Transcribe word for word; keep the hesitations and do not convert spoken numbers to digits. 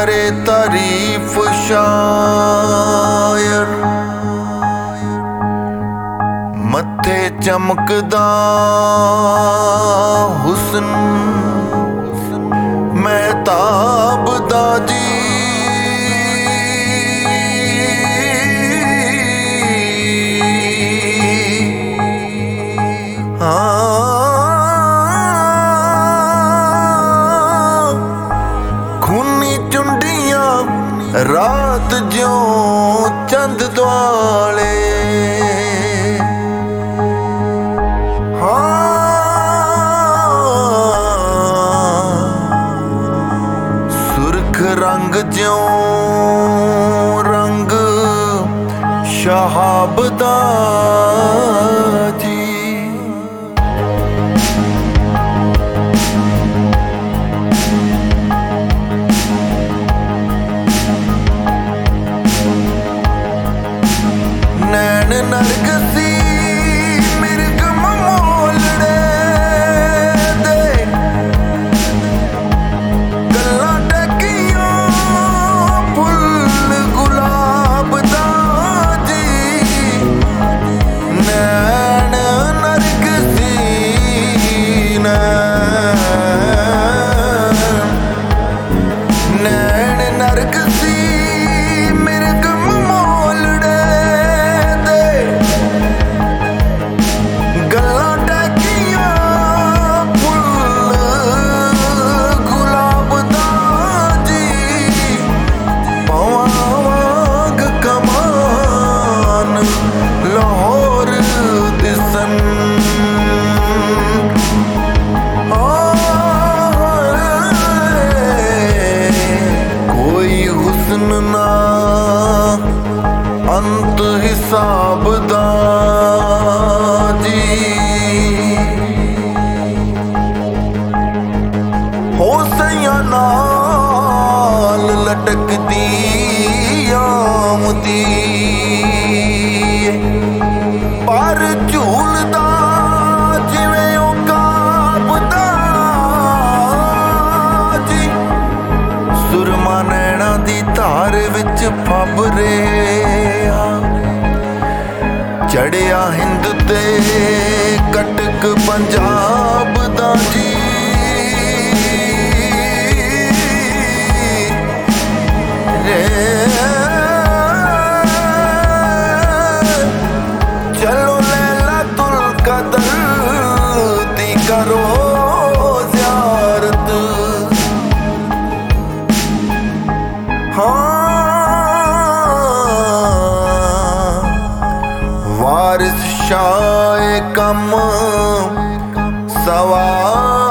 करे तारीफ शायर, मत्थे चमकदा हुस्न महताब दा जी। खूनी चुंडियां रात ज्यों चंद दुआले, सुर्ख रंग ज्यों रंग शहाब दा जी। नैन नरगसी मिर्ग ममोलड़े दे, गल्लां टकियां फुल गुलाब दा जी। नैन नरगसी नैन नरगसी मिर्ग ममोलड़े, ना अंत हिसाब दा जी। हो सैया नाल लटकदी आमदी, पर झूलदा जिवें ओ काबदा जी। सुरमा नैना दी धार विच फब रेहा, चढ़िया हिंद ते कटक पंजाब दा जी। चलो लैला तुल कदर दी करो ज़ियारत, हाँ वारिस शाए कम सवार